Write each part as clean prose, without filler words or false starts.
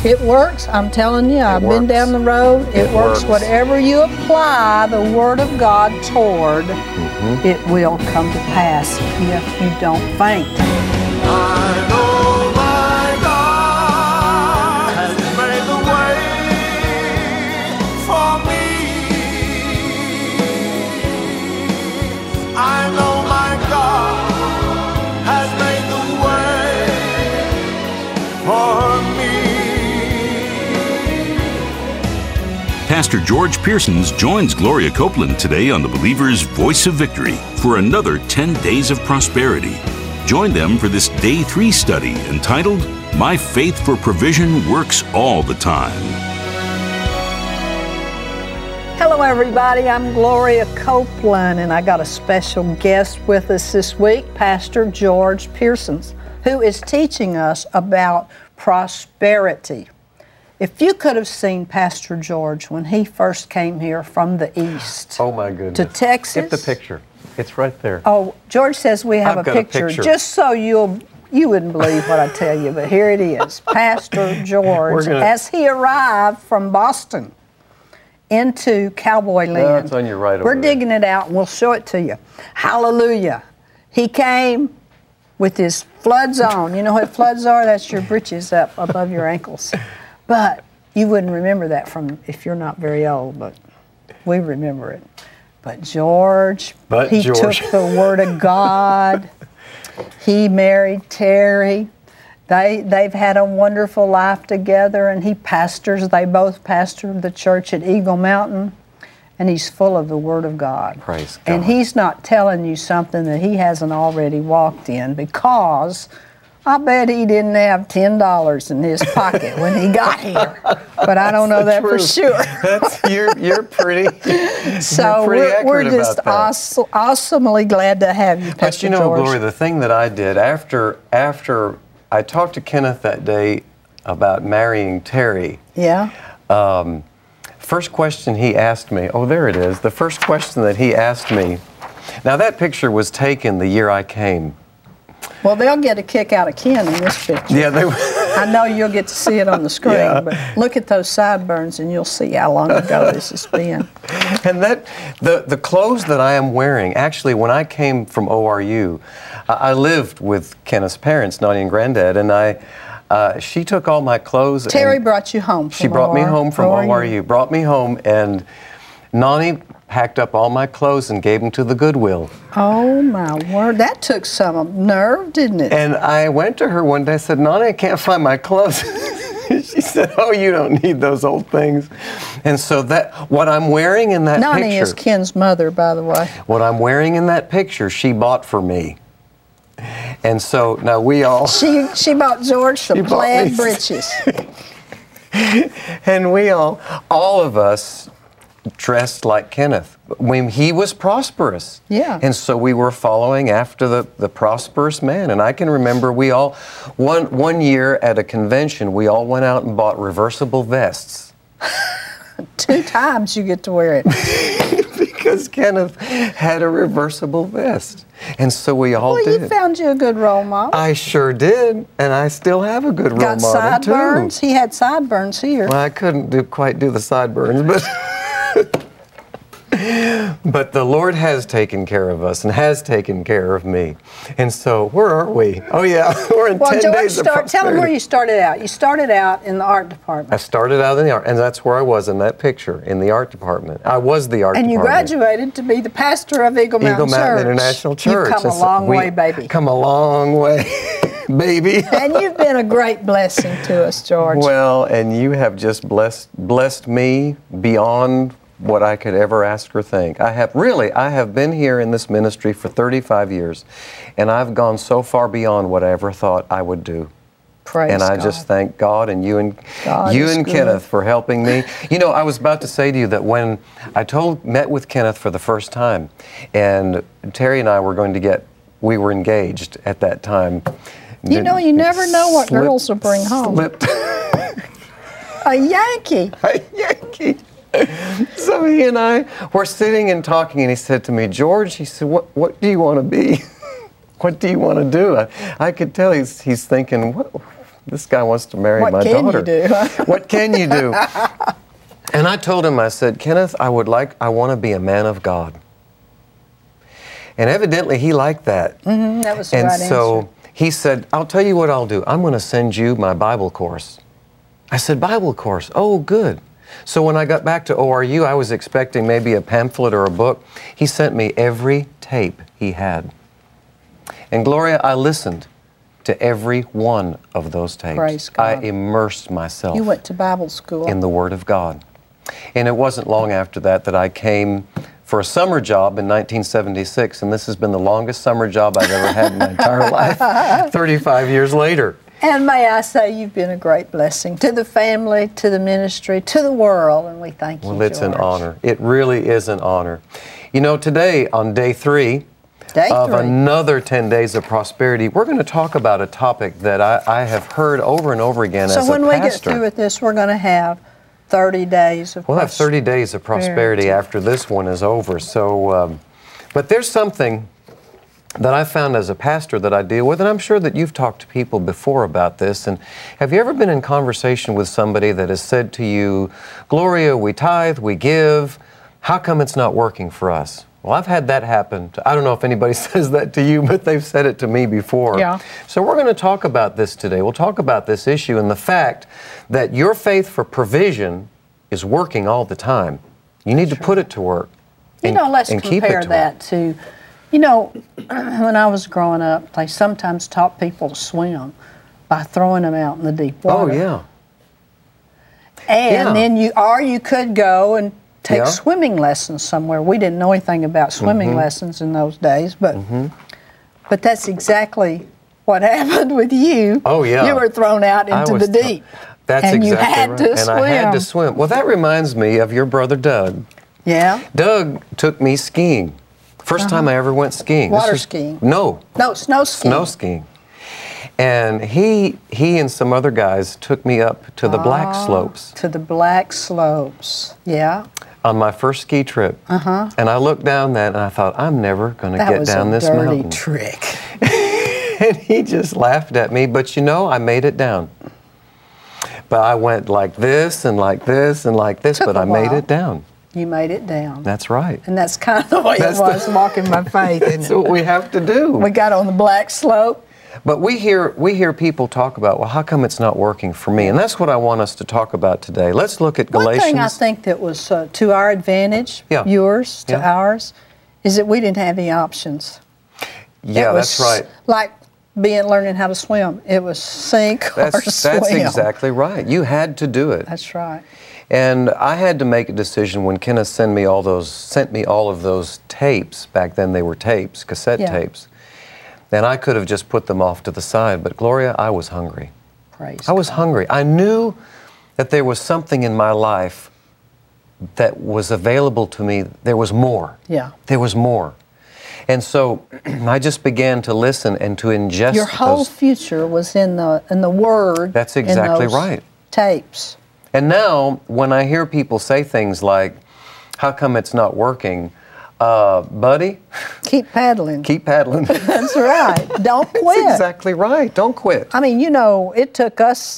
It works. I'm telling you, I've been down the road. It works. Whatever you apply the Word of God toward, it will come to pass if you don't faint. I know my God has made the way for me. I know my God has made the way for me. Pastor George Pearsons joins Gloria Copeland today on the Believer's Voice of Victory for another 10 Days of Prosperity. Join them for this Day 3 study entitled, My Faith for Provision Works All the Time. Hello, everybody. I'm Gloria Copeland, and I got a special guest with us this week, Pastor George Pearsons, who is teaching us about prosperity. If you could have seen Pastor George when he first came here from the East. Oh, my goodness. To Texas. Get the picture. It's right there. Oh, George says we have a picture, just so you wouldn't believe what I tell you, but here it is. Pastor George, as he arrived from Boston into Cowboy Land. No, it's on your right over We're there. digging it out, and we'll show it to you. Hallelujah. He came with his floods on. You know what floods are? That's your breeches up above your ankles. But you wouldn't remember that from if you're not very old, but we remember it. But George, he took the Word of God. He married Terry. They've had a wonderful life together, and they both pastor the church at Eagle Mountain, and he's full of the Word of God. Praise God. And he's not telling you something that he hasn't already walked in, because I bet he didn't have $10 in his pocket when he got here. But I don't know that for sure. You're pretty. So we're just awesomely glad to have you, Pastor But you know, George. Gloria, the thing that I did after I talked to Kenneth that day about marrying Terry. Yeah. First question he asked me. Oh, there it is. The first question that he asked me. Now that picture was taken the year I came. Well, they'll get a kick out of Ken in this picture. Yeah, they. I know you'll get to see it on the screen, but look at those sideburns and you'll see how long ago this has been. And the clothes that I am wearing, actually, when I came from ORU, I lived with Kenneth's parents, Nani and Granddad, and she took all my clothes. Terry brought you home from She brought me home from ORU, brought me home, and Nani packed up all my clothes and gave them to the Goodwill. Oh, my word. That took some nerve, didn't it? And I went to her one day, I said, Nani, I can't find my clothes. She said, oh, you don't need those old things. And so what I'm wearing in that picture. Nani is Ken's mother, by the way. What I'm wearing in that picture, she bought for me. And so now we all. She bought George some plaid breeches. And we all of us, dressed like Kenneth. When he was prosperous. Yeah. And so we were following after the prosperous man. And I can remember we all, one year at a convention, we all went out and bought reversible vests. 2 times you get to wear it. Because Kenneth had a reversible vest. And so we all did. Well, you found you a good role model. I sure did. And I still have a good role model, got sideburns? too. He had sideburns here. Well, I couldn't quite do the sideburns, but... But the Lord has taken care of us and has taken care of me. And so, where are we? Oh, yeah, we're in 10 days of prosperity. Tell them where you started out. You started out in the art department. I started out in the art, and that's where I was in that picture, in the art department. I was the art department. And you graduated to be the pastor of Eagle Mountain International Church. You've come a long way, baby. Come a long way, baby. And you've been a great blessing to us, George. Well, and you have just blessed me beyond what I could ever ask or think. I have been here in this ministry for 35 years, and I've gone so far beyond what I ever thought I would do. Praise and I God. just thank God and you and Kenneth for helping me. You know, I was about to say to you that when I met with Kenneth for the first time, and Terry and I were we were engaged at that time. You know, you never know what girls will bring home. A Yankee. A Yankee. So he and I were sitting and talking, and he said to me, George, he said, what do you want to be? What do you want to do? I could tell he's thinking, this guy wants to marry What my can daughter. you do? What can you do? And I told him, I said, Kenneth, I want to be a man of God. And evidently he liked that. That was the And right so answer. he said, I'll tell you what I'll do. I'm going to send you my Bible course. I said, Bible course? Oh, good. So when I got back to ORU, I was expecting maybe a pamphlet or a book. He sent me every tape he had. And Gloria, I listened to every one of those tapes. Praise I God. immersed myself You went to Bible school. in the Word of God. And it wasn't long after that that I came for a summer job in 1976, and this has been the longest summer job I've ever had in my entire life, 35 years later. And may I say, you've been a great blessing to the family, to the ministry, to the world, and we thank you, Well, it's an George. honor. It really is an honor. You know, today on day three of three. another 10 Days of Prosperity, we're going to talk about a topic that I have heard over and over again as a So pastor. when we get through with this, we're going to have 30 days of We'll have 30 days of prosperity after this one is over. So, but there's something that I found as a pastor that I deal with, and I'm sure that you've talked to people before about this. And have you ever been in conversation with somebody that has said to you, Gloria, we tithe, we give, how come it's not working for us? Well, I've had that happen. I don't know if anybody says that to you, but they've said it to me before. Yeah. So we're going to talk about this today. We'll talk about this issue and the fact that your faith for provision is working all the time. You need to put it to work. You know, let's and keep it compare to that to, you know, when I was growing up, they sometimes taught people to swim by throwing them out in the deep Oh, water. yeah. And Yeah. then you could go and take Yeah. swimming lessons somewhere. We didn't know anything about swimming lessons in those days, but that's exactly what happened with you. Oh, yeah. You were thrown out I into was the deep. That's and exactly you had right. to and swim. I had to swim. Well, that reminds me of your brother Doug. Yeah. Doug took me skiing. First time I ever went skiing. Water skiing? No, No, snow skiing. snow skiing. And he and some other guys took me up to the Black Slopes To the Black Slopes. Yeah. on my first ski trip. And I looked down that and I thought, I'm never going to That get was down a this dirty mountain. trick. And he just laughed at me, but you know, I made it down. But I went like this and like this and like this, Took but a I made while. it down. You made it down. That's right. And that's kind of the way That's it was walking by faith. Isn't That's it? what we have to do. We got on the Black Slope. But we hear people talk about, well, how come it's not working for me? And that's what I want us to talk about today. Let's look at One Galatians. thing I think that was to our advantage, Yeah. yours to Yeah. ours, is that we didn't have any options. Yeah, It that's was right. Like learning how to swim. It was sink or swim. That's exactly right. You had to do it. That's right. And I had to make a decision when Kenneth sent me all of those tapes. Back then they were tapes, cassette Yeah. tapes. And I could have just put them off to the side, but Gloria, I was hungry. Praise I was God. hungry. I knew that there was something in my life that was available to me. There was more. Yeah. There was more. And so I just began to listen and to ingest Your whole those. future was in the Word. That's in exactly those right. Tapes. And now when I hear people say things like, how come it's not working? Buddy, Keep paddling. keep paddling. That's right. Don't quit. That's exactly right. Don't quit. I mean, you know, it took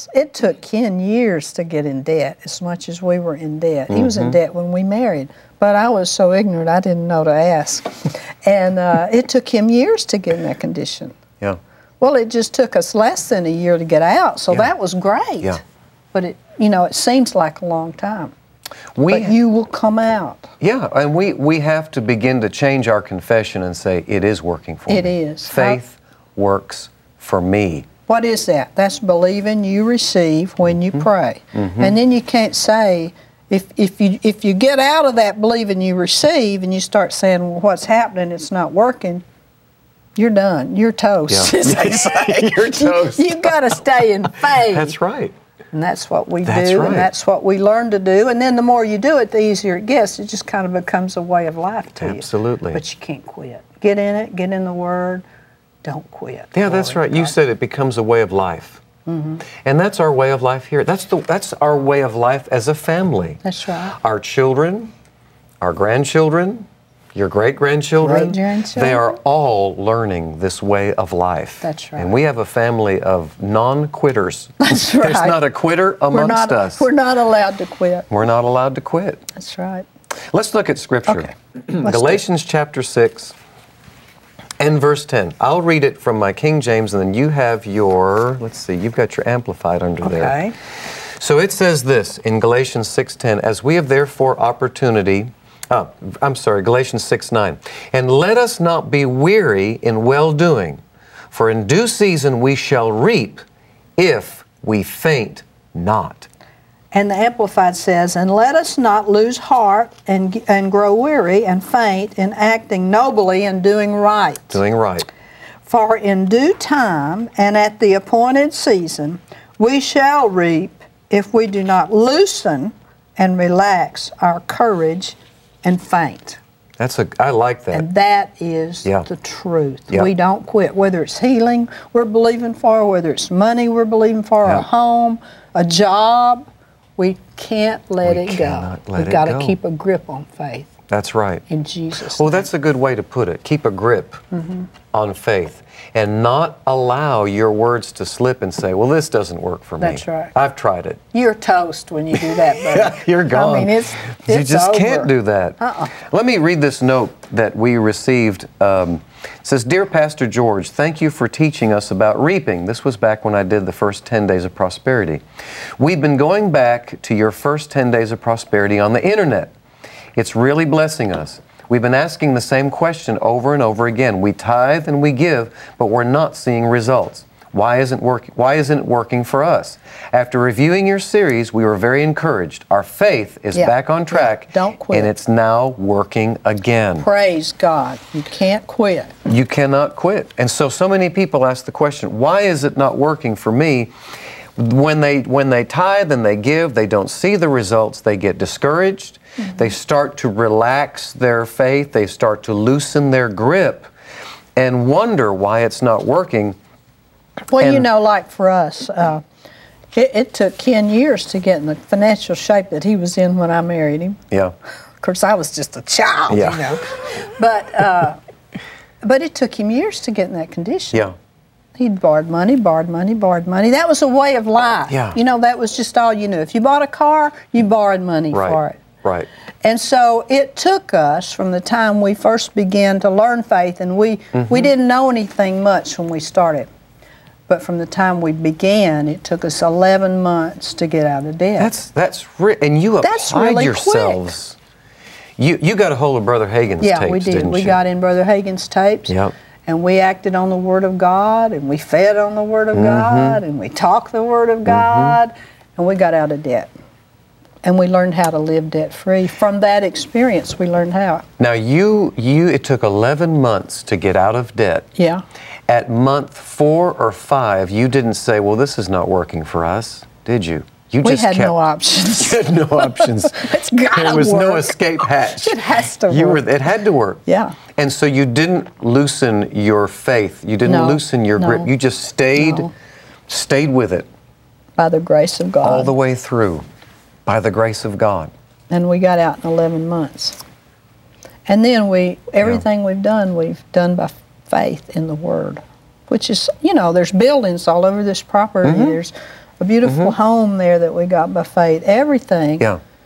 Ken years to get in debt as much as we were in debt. He was in debt when we married, but I was so ignorant I didn't know to ask. And it took him years to get in that condition. Yeah. Well, it just took us less than a year to get out, so Yeah. that was great. Yeah. But it seems like a long time. We, But you will come out. yeah, and we have to begin to change our confession and say, it is working for me. It is. Faith works for me. What is that? That's believing you receive when you pray. And then you can't say, if you get out of that believing you receive and you start saying, well, what's happening, it's not working, you're done. You're toast, Yeah. as they say. You're toast. You've got to stay in faith. That's right. And that's what we That's do, right. and that's what we learn to do. And then the more you do it, the easier it gets. It just kind of becomes a way of life to you. Absolutely. But you can't quit. Get in it, get in the Word, don't quit. Yeah, that's Glory right. to You God. said it becomes a way of life. And that's our way of life here. That's our way of life as a family. That's right. Our children, our grandchildren, your great-grandchildren, Great-grandchildren. they are all learning this way of life. That's right. And we have a family of non-quitters. That's right. There's not a quitter amongst us. We're not allowed to quit. We're not allowed to quit. That's right. Let's look at Scripture. Okay. Let's Galatians chapter 6 and verse 10. I'll read it from my King James, and then you have your, let's see, you've got your Amplified under there. Okay. So it says this in Galatians 6:10, as we have therefore opportunity, Galatians 6:9, and let us not be weary in well-doing, for in due season we shall reap if we faint not. And the Amplified says, and let us not lose heart and grow weary and faint in acting nobly and doing right. Doing right. For in due time and at the appointed season we shall reap if we do not loosen and relax our courage and faint. I like that. And that is the truth. Yeah. We don't quit. Whether it's healing we're believing for, whether it's money we're believing for, a home, a job, we can't let it go. We've got to keep a grip on faith. That's right. In Jesus' Well, name. that's a good way to put it. Keep a grip on faith and not allow your words to slip and say, well, this doesn't work for me. That's right. I've tried it. You're toast when you do that, buddy. You're gone. I mean, it's you just over. can't do that. Let me read this note that we received. It says, Dear Pastor George, thank you for teaching us about reaping. This was back when I did the first 10 days of prosperity. We've been going back to your first 10 days of prosperity on the internet. It's really blessing us. We've been asking the same question over and over again. We tithe and we give, but we're not seeing results. Why isn't it working for us? After reviewing your series, we were very encouraged. Our faith is back on track. Don't quit. And it's now working again. Praise God. You can't quit. You cannot quit. And so many people ask the question, why is it not working for me? When they tithe and they give, they don't see the results. They get discouraged. They start to relax their faith. They start to loosen their grip and wonder why it's not working. Well, you know, like for us, it took Ken years to get in the financial shape that he was in when I married him. Yeah. Of course, I was just a child, you know. But it took him years to get in that condition. Yeah. He'd borrowed money. That was a way of life. Yeah. You know, that was just all you knew. If you bought a car, you borrowed money for it. Right. And so it took us from the time we first began to learn faith, and we didn't know anything much when we started. But from the time we began, it took us 11 months to get out of debt. And you That's applied really yourselves. You got a hold of Brother Hagin's tapes, we did. didn't We you? got in Brother Hagin's tapes. Yep. And we acted on the Word of God, and we fed on the Word of God, and we talked the Word of God, and we got out of debt. And we learned how to live debt-free. From that experience, we learned how. Now, it took 11 months to get out of debt. Yeah. At month 4 or 5, you didn't say, well, this is not working for us, did you? We had no options. You had no options. It's gotta There was no work. escape hatch. It has to work. It had to work. Yeah. And so you didn't loosen your faith. You didn't loosen your grip. You just stayed with it. By the grace of God. All the way through. By the grace of God. And we got out in 11 months. And then everything we've done by faith in the Word. Which is, there's buildings all over this property. There's a beautiful home there that we got by faith. Everything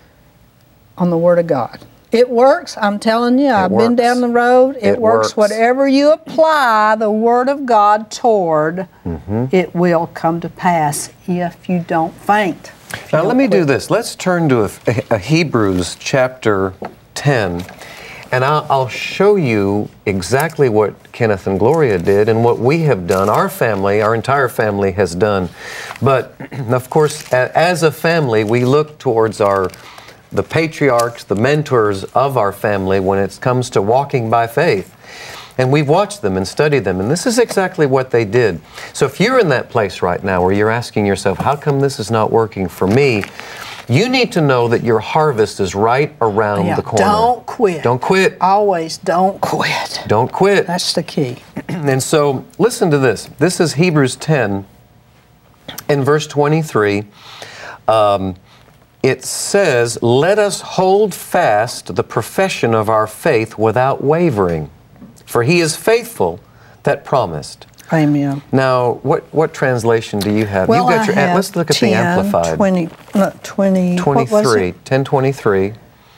on the Word of God. It works. I'm telling you, I've been down the road. It works. Whatever you apply the Word of God toward, it will come to pass if you don't faint. Now let me do this. Let's turn to a Hebrews chapter 10. And I'll show you exactly what Kenneth and Gloria did and what we have done, our entire family has done. But, of course, as a family, we look towards the patriarchs, the mentors of our family when it comes to walking by faith. And we've watched them and studied them, and this is exactly what they did. So if you're in that place right now where you're asking yourself, how come this is not working for me? You need to know that your harvest is right around the corner. Don't quit. Don't quit. Always don't quit. Don't quit. That's the key. And so, listen to this. This is Hebrews 10 in verse 23. it says, let us hold fast the profession of our faith without wavering, for he is faithful that promised. Amen. Now, what translation do you have? Well, You've got I have let's look at 10, the Amplified. 20, 23, what was it? 1023.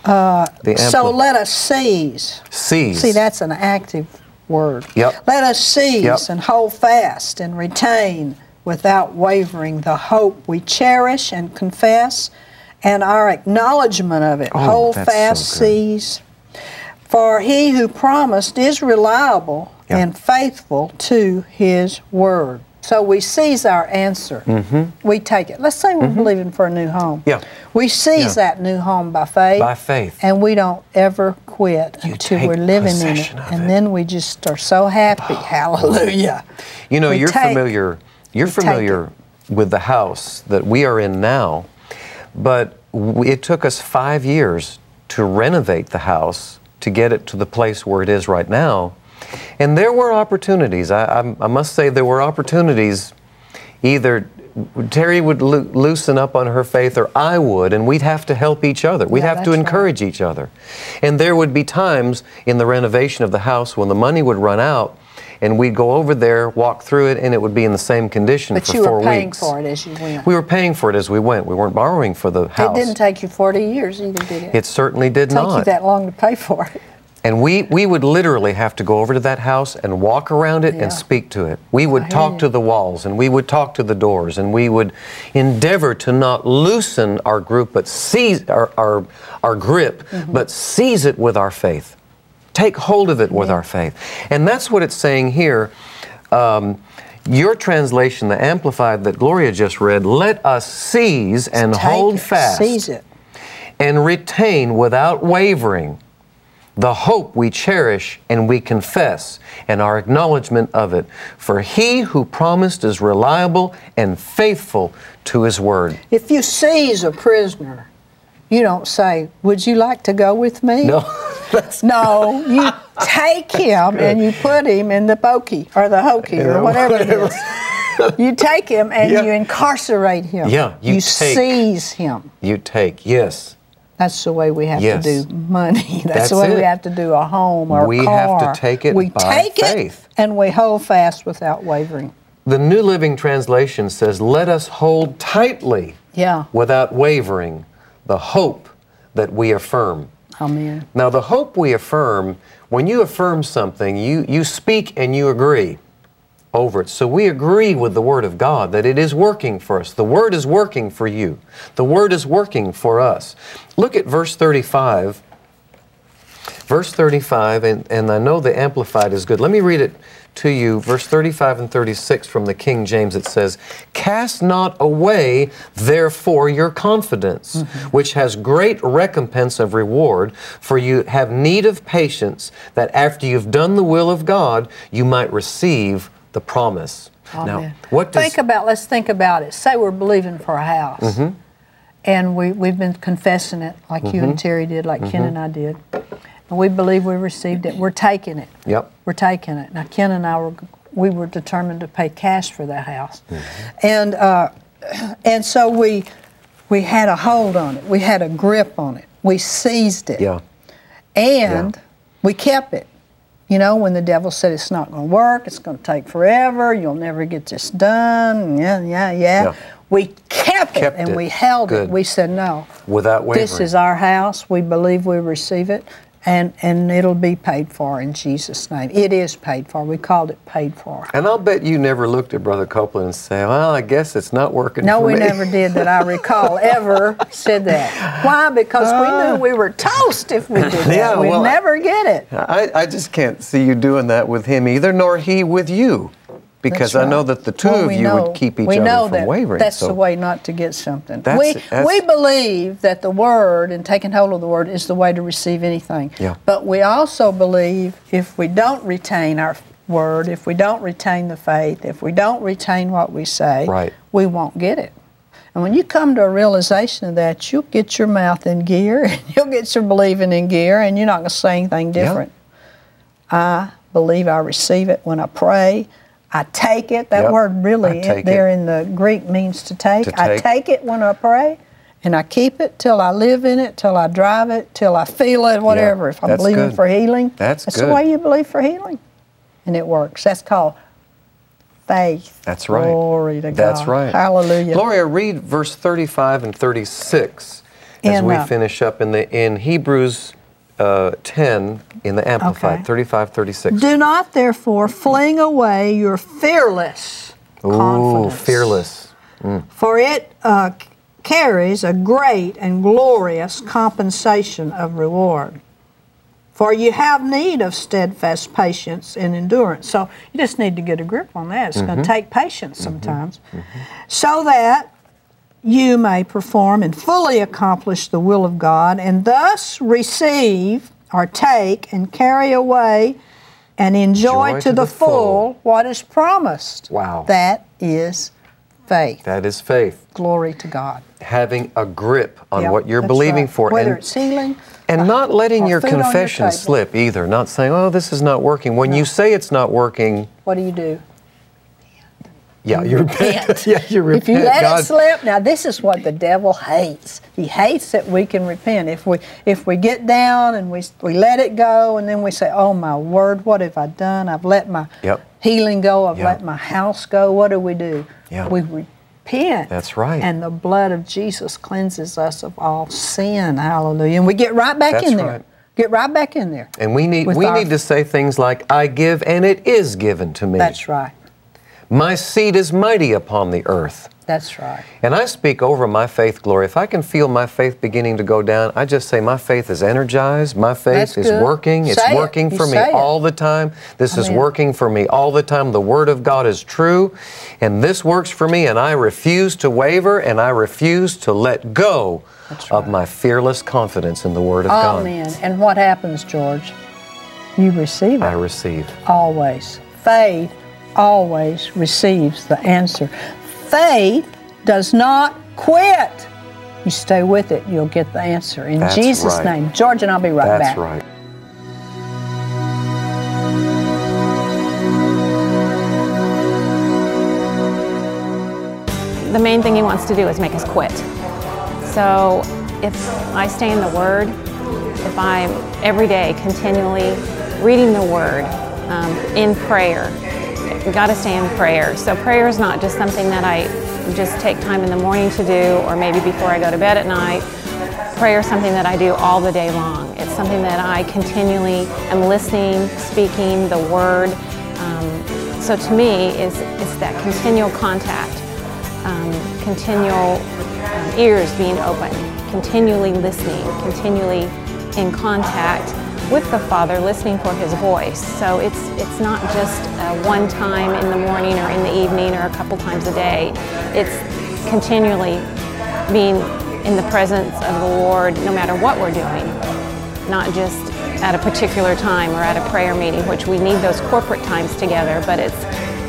So let us seize. Seize. See, that's an active word. Yep. Let us seize Yep. and hold fast and retain without wavering the hope we cherish and confess, and our acknowledgement of it. Oh, Hold that's fast, so good. seize. For he who promised is reliable Yep. and faithful to his word. So we seize our answer. We take it. Let's say we're believing for a new home. Yeah. We seize Yeah. that new home by faith. By faith. And we don't ever quit You until take we're living in it. possession of And it. then we just are so happy. Hallelujah. You know, We you're take- familiar. You're we take familiar with the house that we are in now, but it took us 5 years to renovate the house to get it to the place where it is right now. And there were opportunities. I must say there were opportunities. Either Terry would loosen up on her faith, or I would, and we'd have to help each other. We'd Yeah, have to that's encourage each other. And there would be times in the renovation of the house when the money would run out, and we'd go over there, walk through it, and it would be in the same condition But for you 4 were paying weeks. for it as you went. We were paying for it as we went. We weren't borrowing for the house. It didn't take you 40 years either, did it? It certainly did Take you not. that long to pay for it. And we would literally have to go over to that house and walk around it Yeah. and speak to it. We would hear talk you. to the walls, and we would talk to the doors, and we would endeavor to not loosen our group, but seize our grip, but seize it with our faith. Take hold of it with our faith. And that's what it's saying here. Your translation, the Amplified that Gloria just read, let us seize and Take hold it, fast Seize it. and retain without wavering the hope we cherish and we confess, and our acknowledgement of it. For he who promised is reliable and faithful to his word. If you seize a prisoner, you don't say, would you like to go with me? No, No, you take him and you put him in the pokey or the hokey or whatever it is. You take him and Yeah. you incarcerate him. Yeah, you take. seize him. you take, yes. That's the way we have Yes. to do money. That's That's the way it. we have to do a home or We a car. have to take it we by take faith. it and we hold fast without wavering. The New Living Translation says, let us hold tightly Yeah. without wavering the hope that we affirm. Amen. Now, the hope we affirm, when you affirm something, you speak and you agree over it. So we agree with the Word of God that it is working for us. The Word is working for you. The Word is working for us. Look at verse 35. Verse 35, and I know the Amplified is good. Let me read it to you. Verse 35 and 36 from the King James, it says, cast not away, therefore, your confidence, which has great recompense of reward, for you have need of patience, that after you've done the will of God, you might receive the promise. Amen. Now, what does... Let's think about it. Say we're believing for a house. Mm-hmm. And we've been confessing it like you and Terry did, like Ken and I did. And we believe we received it. We're taking it. Yep. We're taking it. Now, Ken and I were determined to pay cash for that house. And so we had a hold on it. We had a grip on it. We seized it. Yeah. And we kept it. You know, when the devil said it's not going to work, it's going to take forever, you'll never get this done, yeah. We kept it and we held it. We said, no. Without wavering. This is our house. We believe we receive it, and it'll be paid for in Jesus' name. It is paid for. We called it paid for. And I'll bet you never looked at Brother Copeland and say, well, I guess it's not working No, for me. we never did that I recall ever said that. Why? Because we knew we were toast if we did that. Yeah, We'd well, never get it. I just can't see you doing that with him either, nor he with you. Because That's I know right. that the two Well, of we you know- would keep each we know other from that wavering. That's so the way not to get something. That's- We believe that the Word and taking hold of the Word is the way to receive anything. Yeah. But we also believe if we don't retain our Word, if we don't retain the faith, if we don't retain what we say, Right. we won't get it. And when you come to a realization of that, you'll get your mouth in gear, and you'll get your believing in gear, and you're not going to say anything different. I believe I receive it when I pray. I take it. That Yep. word really I take there it. in the Greek means to take. To I take. take it when I pray, And I keep it till I live in it, till I drive it, till I feel it, whatever. If I'm that's believing good. for healing, That's the good. way you believe for healing. And it works. That's called faith. That's right. Glory to God. That's right. Hallelujah. Gloria, read verse 35 and 36 as we finish up in Hebrews 10 in the Amplified, Okay. 35, 36. Do not therefore fling away your fearless confidence. Fearless. For it carries a great and glorious compensation of reward. For you have need of steadfast patience and endurance. So you just need to get a grip on that. It's going to take patience sometimes. So that you may perform and fully accomplish the will of God, and thus receive or take and carry away and enjoy Joy to the full what is promised. Wow. That is faith. That is faith. Glory to God. Having a grip on Yep, what you're that's believing right. for. Whether it's healing. And not letting or your food on your confession table. slip either. Not saying, oh, this is not working. When you say it's not working, What do? yeah, you repent. Yeah, you If you repent. let God, it slip, now this is what the devil hates. He hates that we can repent. If we get down and we let it go, and then we say, "Oh my word, what have I done? I've let my Yep. healing go. I've Yep. let my house go." What do? Yeah. We repent. That's right. And the blood of Jesus cleanses us of all sin. Hallelujah. And we get right back That's in there. right. Get right back in there. And we need With our- to say things like, I give and it is given to me. That's right. My seed is mighty upon the earth. That's right. And I speak over my faith, Gloria. If I can feel my faith beginning to go down, I just say my faith is energized. My faith That's is good. working. It's Say it. working You for me say it. all the time. This is Amen. working for me all the time. The Word of God is true. And this works for me. And I refuse to waver and I refuse to let go of my fearless confidence in the Word of God. Amen. And what happens, George? You receive it. I receive. Always. Faith always receives the answer. Faith does not quit. You stay with it, you'll get the answer. In That's Jesus' right. name. George and I'll be right That's back. right. The main thing he wants to do is make us quit. So if I stay in the Word, if I'm every day continually reading the Word, in prayer, we've got to stay in prayer. So prayer is not just something that I just take time in the morning to do, or maybe before I go to bed at night. Prayer is something that I do all the day long. It's something that I continually am listening, speaking the Word. So to me, it's that continual contact, continual ears being open, continually listening, continually in contact with the Father, listening for His voice. So it's not just one time in the morning or in the evening or a couple times a day. It's continually being in the presence of the Lord no matter what we're doing, not just at a particular time or at a prayer meeting, which we need those corporate times together, but it's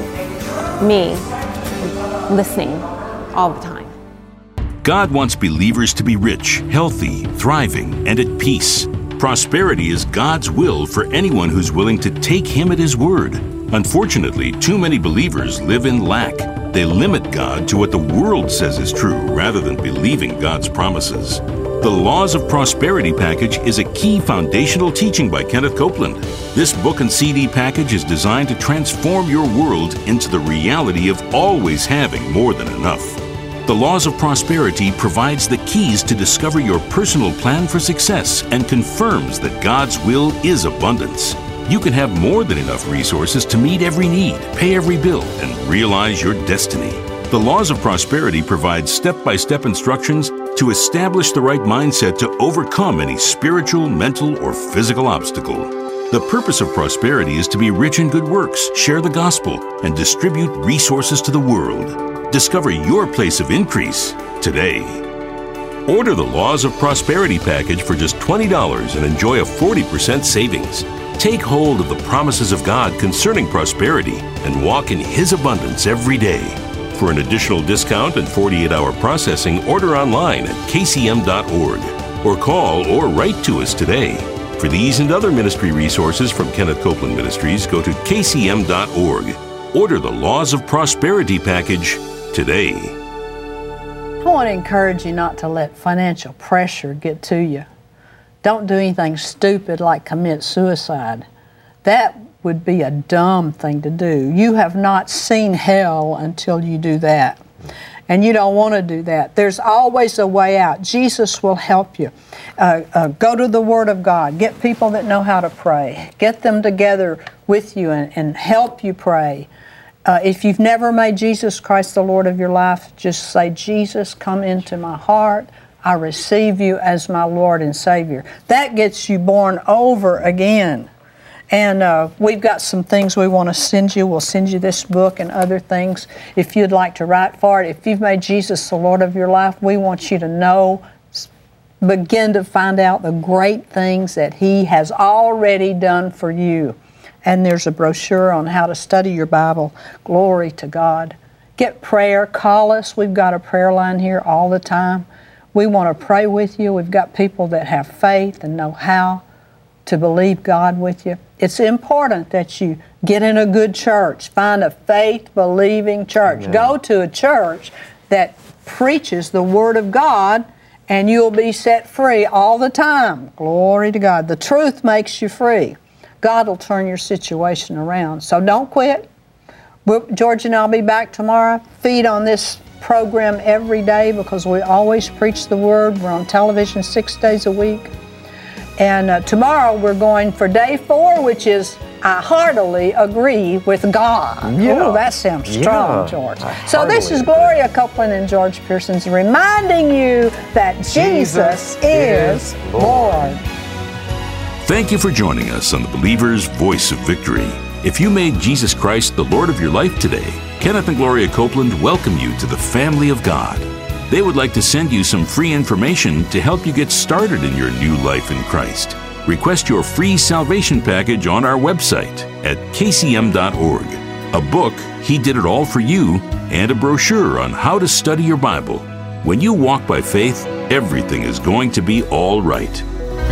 me listening all the time. God wants believers to be rich, healthy, thriving, and at peace. Prosperity is God's will for anyone who's willing to take Him at His word. Unfortunately, too many believers live in lack. They limit God to what the world says is true rather than believing God's promises. The Laws of Prosperity package is a key foundational teaching by Kenneth Copeland. This book and CD package is designed to transform your world into the reality of always having more than enough. The Laws of Prosperity provides the keys to discover your personal plan for success and confirms that God's will is abundance. You can have more than enough resources to meet every need, pay every bill, and realize your destiny. The Laws of Prosperity provides step-by-step instructions to establish the right mindset to overcome any spiritual, mental, or physical obstacle. The purpose of prosperity is to be rich in good works, share the gospel, and distribute resources to the world. Discover your place of increase today. Order the Laws of Prosperity package for just $20 and enjoy a 40% savings. Take hold of the promises of God concerning prosperity and walk in His abundance every day. For an additional discount and 48-hour processing, order online at kcm.org or call or write to us today. For these and other ministry resources from Kenneth Copeland Ministries, go to kcm.org. Order the Laws of Prosperity package today. I want to encourage you not to let financial pressure get to you. Don't do anything stupid like commit suicide. That would be a dumb thing to do. You have not seen hell until you do that. And you don't want to do that. There's always a way out. Jesus will help you. Go to the Word of God. Get people that know how to pray. Get them together with you and help you pray. If you've never made Jesus Christ the Lord of your life, just say, Jesus, come into my heart. I receive you as my Lord and Savior. That gets you born over again. And we've got some things we want to send you. We'll send you this book and other things if you'd like to write for it. If you've made Jesus the Lord of your life, we want you to know, begin to find out the great things that He has already done for you. And there's a brochure on how to study your Bible. Glory to God. Get prayer. Call us. We've got a prayer line here all the time. We want to pray with you. We've got people that have faith and know how to believe God with you. It's important that you get in a good church. Find a faith-believing church. Amen. Go to a church that preaches the Word of God, and you'll be set free all the time. Glory to God. The truth makes you free. God will turn your situation around. So don't quit. George and I'll be back tomorrow. Feed on this program every day because we always preach the Word. We're on television 6 days a week. And tomorrow we're going for day 4, which is I heartily agree with God. Yeah. Oh, that sounds strong, Yeah. George. I So this heartily is Gloria Copeland and George Pearsons reminding you that Jesus is Lord. Thank you for joining us on the Believer's Voice of Victory. If you made Jesus Christ the Lord of your life today, Kenneth and Gloria Copeland welcome you to the family of God. They would like to send you some free information to help you get started in your new life in Christ. Request your free salvation package on our website at kcm.org. A book, He Did It All for You, and a brochure on how to study your Bible. When you walk by faith, everything is going to be all right.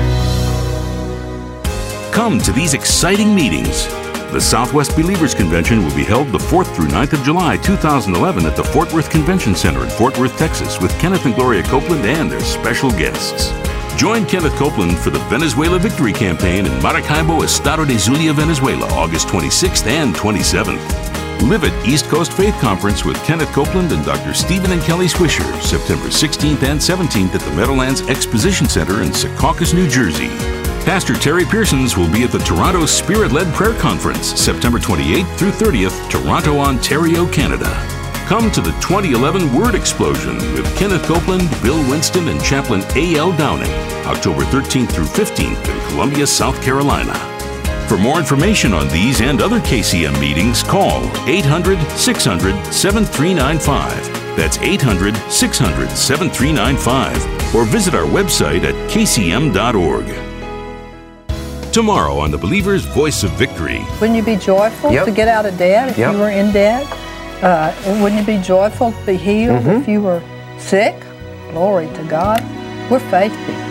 Come to these exciting meetings. The Southwest Believers Convention will be held the 4th through 9th of July 2011 at the Fort Worth Convention Center in Fort Worth, Texas, with Kenneth and Gloria Copeland and their special guests. Join Kenneth Copeland for the Venezuela Victory Campaign in Maracaibo, Estado de Zulia, Venezuela, August 26th and 27th. Live at East Coast Faith Conference with Kenneth Copeland and Dr. Stephen and Kelly Swisher, September 16th and 17th at the Meadowlands Exposition Center in Secaucus, New Jersey. Pastor Terry Pearsons will be at the Toronto Spirit-Led Prayer Conference, September 28th through 30th, Toronto, Ontario, Canada. Come to the 2011 Word Explosion with Kenneth Copeland, Bill Winston, and Chaplain A.L. Downing, October 13th through 15th in Columbia, South Carolina. For more information on these and other KCM meetings, call 800-600-7395. That's 800-600-7395. Or visit our website at kcm.org. Tomorrow on the Believer's Voice of Victory. Wouldn't you be joyful Yep. to get out of debt if Yep. you were in debt? Wouldn't you be joyful to be healed if you were sick? Glory to God. We're faith people.